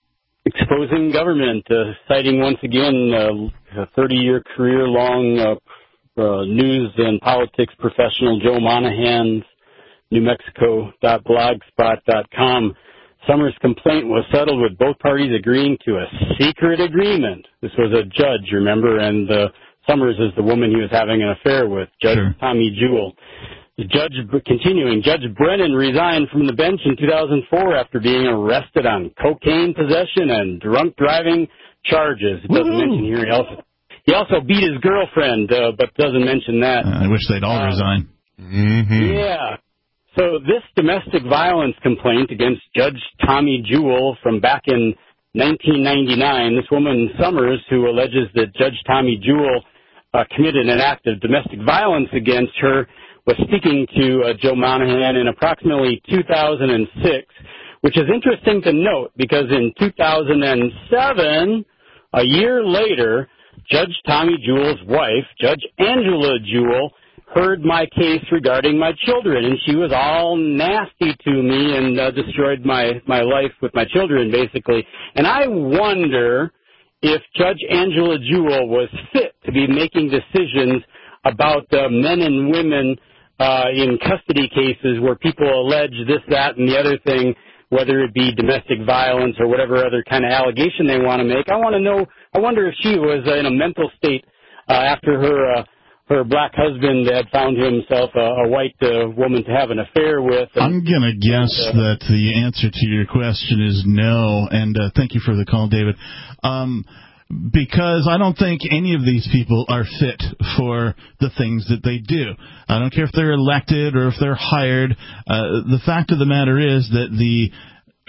Exposing government, uh, citing once again uh, a thirty-year career-long uh, uh, news and politics professional Joe Monahan's New Mexico dot blogspot dot com. Summers' complaint was settled with both parties agreeing to a secret agreement. This was a judge, remember, and uh, Summers is the woman he was having an affair with, Judge sure. Tommy Jewell. The judge, continuing, Judge Brennan resigned from the bench in two thousand four after being arrested on cocaine possession and drunk driving charges. It doesn't Woo-hoo. mention here. He also, he also beat his girlfriend, uh, but doesn't mention that. Uh, I wish they'd all uh, resign. Mm-hmm. Yeah. So this domestic violence complaint against Judge Tommy Jewell from back in nineteen ninety-nine, this woman Summers, who alleges that Judge Tommy Jewell uh, committed an act of domestic violence against her, was speaking to uh, Joe Monahan in approximately two thousand six, which is interesting to note because in two thousand seven, a year later, Judge Tommy Jewell's wife, Judge Angela Jewell, heard my case regarding my children, and she was all nasty to me and uh, destroyed my, my life with my children, basically. And I wonder if Judge Angela Jewell was fit to be making decisions about uh, men and women Uh, in custody cases where people allege this, that, and the other thing, whether it be domestic violence or whatever other kind of allegation they want to make. I want to know, I wonder if she was uh, in a mental state uh, after her uh, her black husband had found himself a, a white uh, woman to have an affair with. And, I'm going to guess and, uh, that the answer to your question is no, and uh, thank you for the call, David. Um Because I don't think any of these people are fit for the things that they do. I don't care if they're elected or if they're hired. Uh, the fact of the matter is that the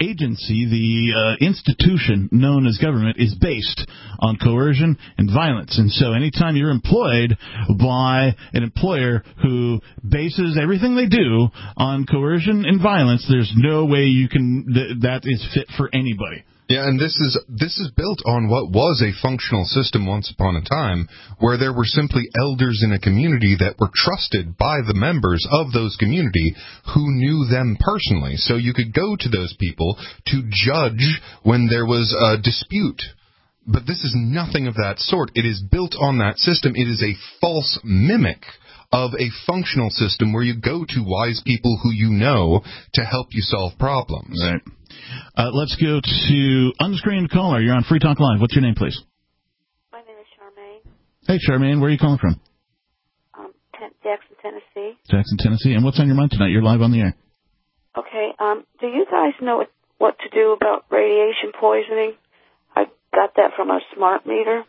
agency, the uh, institution known as government, is based on coercion and violence. And so anytime you're employed by an employer who bases everything they do on coercion and violence, there's no way you can th- that is fit for anybody. Yeah, and this is this is built on what was a functional system once upon a time, where there were simply elders in a community that were trusted by the members of those community who knew them personally. So you could go to those people to judge when there was a dispute. But this is nothing of that sort. It is built on that system. It is a false mimic of a functional system where you go to wise people who you know to help you solve problems. Right. Uh, let's go to unscreened caller. You're on Free Talk Live. What's your name, please? My name is Charmaine. Hey, Charmaine. Where are you calling from? Um, ten- Jackson, Tennessee. Jackson, Tennessee. And what's on your mind tonight? You're live on the air. Okay. Um, do you guys know what, what to do about radiation poisoning? I got that from a smart meter.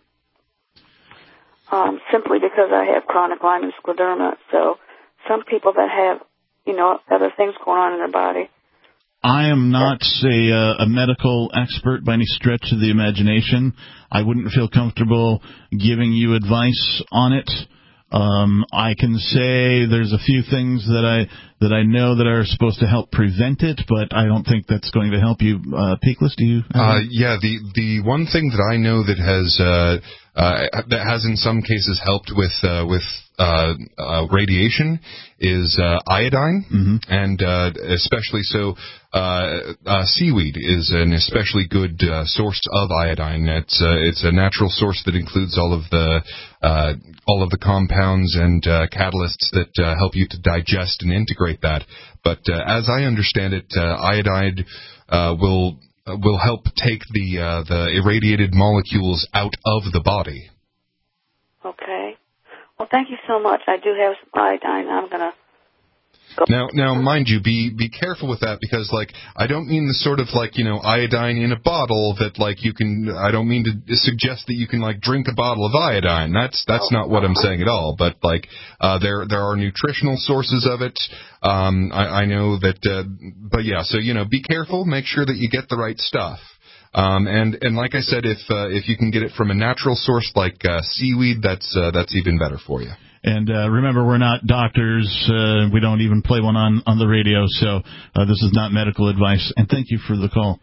Um, simply because I have chronic Lyme and scleroderma. So some people that have, you know, other things going on in their body. I am not a, uh, a medical expert by any stretch of the imagination. I wouldn't feel comfortable giving you advice on it. Um, I can say there's a few things that I that I know that are supposed to help prevent it, but I don't think that's going to help you. Uh, Peakless, do you? Uh, yeah, the the one thing that I know that has uh, uh, that has in some cases helped with uh, with uh, uh, radiation is uh, iodine, mm-hmm. and uh, especially so. Uh, uh, seaweed is an especially good uh, source of iodine. It's uh, it's a natural source that includes all of the uh, all of the compounds and uh, catalysts that uh, help you to digest and integrate that. But uh, as I understand it, uh, iodide uh, will uh, will help take the uh, the irradiated molecules out of the body. Okay. Well, thank you so much. I do have some iodine. I'm gonna. Now, now, mind you, be be careful with that, because, like, I don't mean the sort of, like, you know, iodine in a bottle that, like, you can. I don't mean to suggest that you can, like, drink a bottle of iodine. That's that's not what I'm saying at all. But, like, uh, there there are nutritional sources of it. Um, I, I know that. Uh, but yeah, so you know, be careful. Make sure that you get the right stuff. Um, and and like I said, if uh, if you can get it from a natural source like uh, seaweed, that's uh, that's even better for you. And uh, remember, we're not doctors. Uh, we don't even play one on, on the radio, so uh, this is not medical advice. And thank you for the call.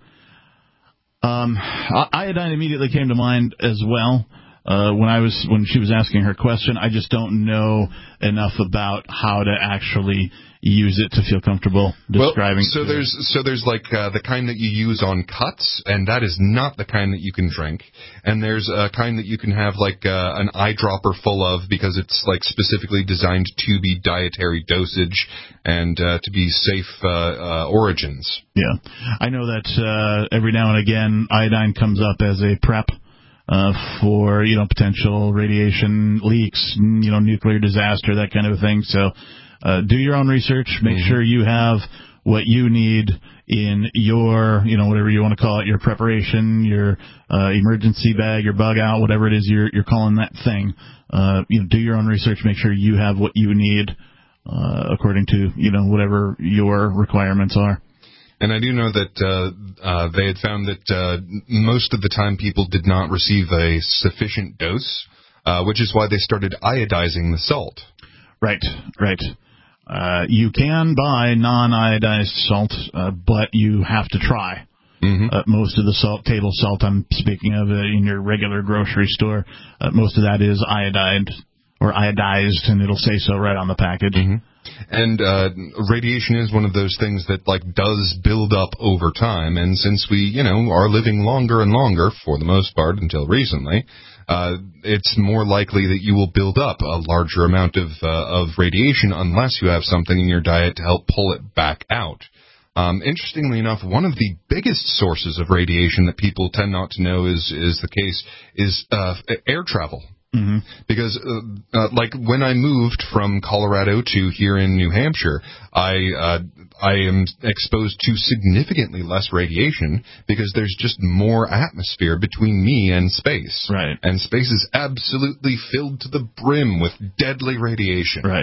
Um, iodine immediately came to mind as well uh, when I was when she was asking her question. I just don't know enough about how to actually use it to feel comfortable describing. Well, so there's so there's like uh, the kind that you use on cuts, and that is not the kind that you can drink. And there's a kind that you can have like uh, an eyedropper full of, because it's like specifically designed to be dietary dosage and uh, to be safe uh, uh, origins. Yeah, I know that uh, every now and again iodine comes up as a prep uh, for you know potential radiation leaks, you know nuclear disaster, that kind of thing. So. Uh, do your own research. Make mm-hmm. sure you have what you need in your, you know, whatever you want to call it, your preparation, your uh, emergency bag, your bug out, whatever it is you're you're calling that thing. Uh, you know, do your own research. Make sure you have what you need uh, according to, you know, whatever your requirements are. And I do know that uh, uh, they had found that uh, most of the time people did not receive a sufficient dose, uh, which is why they started iodizing the salt. Right, right. Uh, you can buy non-iodized salt, uh, but you have to try. Mm-hmm. Uh, most of the salt, table salt I'm speaking of uh, in your regular grocery store, uh, most of that is iodized or iodized, and it'll say so right on the package. Mm-hmm. And uh, radiation is one of those things that like does build up over time, and since we, you know, are living longer and longer for the most part until recently, uh, it's more likely that you will build up a larger amount of uh, of radiation unless you have something in your diet to help pull it back out. Um, interestingly enough, one of the biggest sources of radiation that people tend not to know is is the case is uh, air travel. Mm-hmm. Because, uh, uh, like, when I moved from Colorado to here in New Hampshire, I uh, I am exposed to significantly less radiation because there's just more atmosphere between me and space. Right. And space is absolutely filled to the brim with deadly radiation. Right.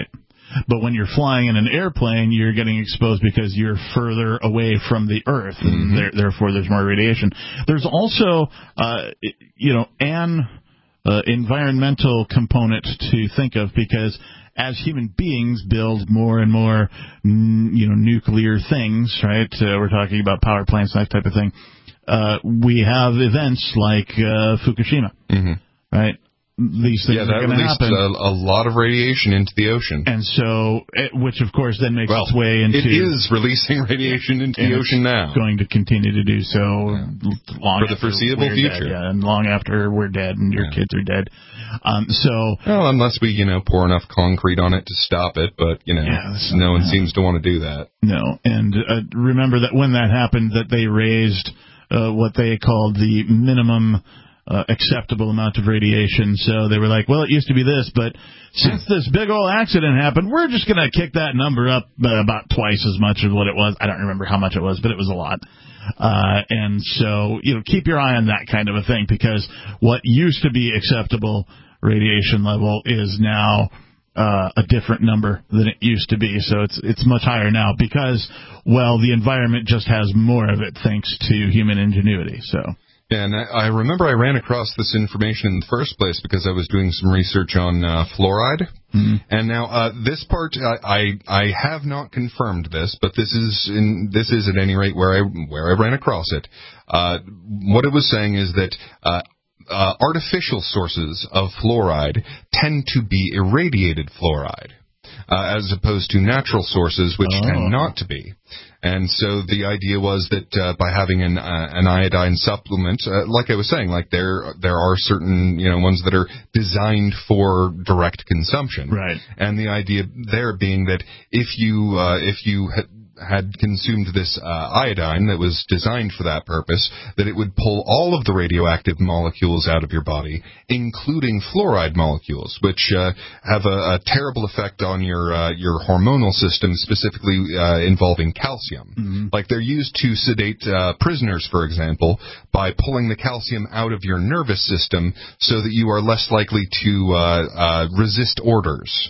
But when you're flying in an airplane, you're getting exposed because you're further away from the Earth, and mm-hmm. there, therefore there's more radiation. There's also, uh, you know, an uh, environmental component to think of, because as human beings build more and more, you know, nuclear things, right? Uh, we're talking about power plants, that type of thing. Uh, we have events like uh, Fukushima, mm-hmm. right? These things yeah, that are going to happen. A, a lot of radiation into the ocean, and so, it, which of course then makes well, its way into. It is releasing radiation into the ocean now. Going to continue to do so yeah. long for the foreseeable future. Dead, yeah, and long after we're dead and your yeah. kids are dead. Um, so, well, unless we, you know, pour enough concrete on it to stop it, but you know, yeah, no one seems to want to do that. No, and uh, remember that when that happened, that they raised uh, what they called the minimum. Uh, acceptable amount of radiation. So they were like, well, it used to be this, but since this big old accident happened, we're just going to kick that number up uh, about twice as much as what it was. I don't remember how much it was, but it was a lot. Uh, and so, you know, keep your eye on that kind of a thing, because what used to be acceptable radiation level is now uh, a different number than it used to be. So it's it's much higher now because, well, the environment just has more of it thanks to human ingenuity. So. Yeah, and I, I remember I ran across this information in the first place because I was doing some research on uh, fluoride. Mm-hmm. And now uh, this part, I, I I have not confirmed this, but this is in this is at any rate where I where I ran across it. Uh, what it was saying is that uh, uh, artificial sources of fluoride tend to be irradiated fluoride, uh, as opposed to natural sources, which oh. tend not to be. And so the idea was that uh, by having an uh, an iodine supplement, uh, like I was saying, like there there are certain, you know, ones that are designed for direct consumption. Right. And the idea there being that if you uh, if you had had consumed this uh, iodine that was designed for that purpose, that it would pull all of the radioactive molecules out of your body, including fluoride molecules, which uh, have a, a terrible effect on your uh, your hormonal system, specifically uh, involving calcium. Mm-hmm. Like they're used to sedate uh, prisoners, for example, by pulling the calcium out of your nervous system so that you are less likely to uh, uh, resist orders.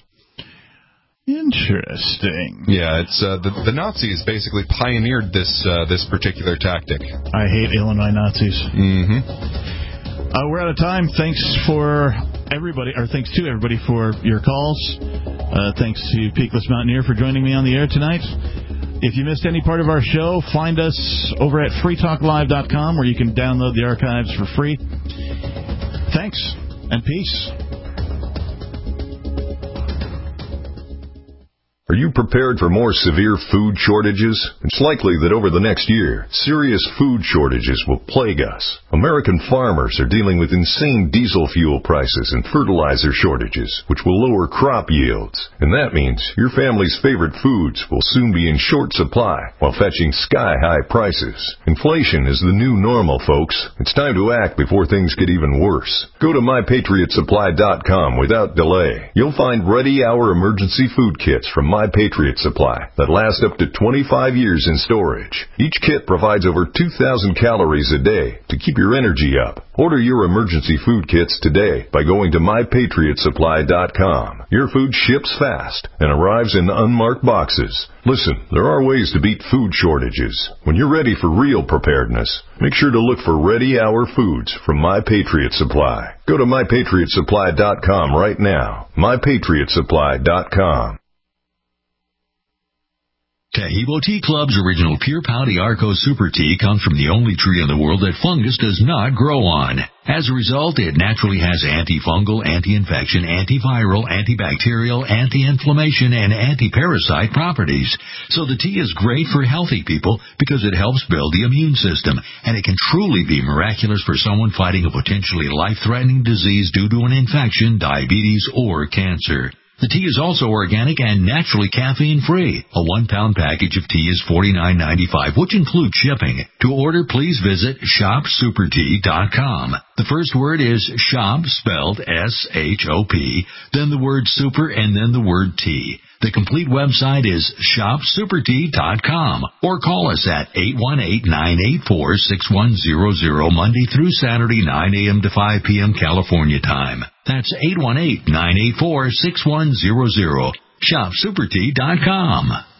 Interesting. Yeah, it's uh, the the Nazis basically pioneered this uh, this particular tactic. I hate Illinois Nazis. Mm-hmm. Uh, we're out of time. Thanks for everybody, or thanks to everybody for your calls. Uh, thanks to Peakless Mountaineer for joining me on the air tonight. If you missed any part of our show, find us over at free talk live dot com, where you can download the archives for free. Thanks and peace. Are you prepared for more severe food shortages? It's likely that over the next year, serious food shortages will plague us. American farmers are dealing with insane diesel fuel prices and fertilizer shortages, which will lower crop yields. And that means your family's favorite foods will soon be in short supply while fetching sky-high prices. Inflation is the new normal, folks. It's time to act before things get even worse. Go to my patriot supply dot com without delay. You'll find ready-hour emergency food kits from My Patriot Supply that last up to twenty-five years in storage. Each kit provides over two thousand calories a day to keep your energy up. Order your emergency food kits today by going to my patriot supply dot com. Your food ships fast and arrives in unmarked boxes. Listen, there are ways to beat food shortages. When you're ready for real preparedness, make sure to look for Ready Hour Foods from My Patriot Supply. Go to my patriot supply dot com right now. my patriot supply dot com. Taheebo Tea Club's original Pure Pau d'Arco Super Tea comes from the only tree in the world that fungus does not grow on. As a result, it naturally has antifungal, anti-infection, antiviral, antibacterial, anti-inflammation, and anti-parasite properties. So the tea is great for healthy people because it helps build the immune system, and it can truly be miraculous for someone fighting a potentially life-threatening disease due to an infection, diabetes, or cancer. The tea is also organic and naturally caffeine-free. A one-pound package of tea is forty-nine ninety-five, which includes shipping. To order, please visit shop super tea dot com. The first word is shop, spelled S H O P, then the word super, and then the word tea. The complete website is shop super tea dot com, or call us at eight one eight, nine eight four, six one zero zero Monday through Saturday, nine a.m. to five p.m. California time. That's eight one eight, nine eight four, six one zero zero. shop super tea dot com.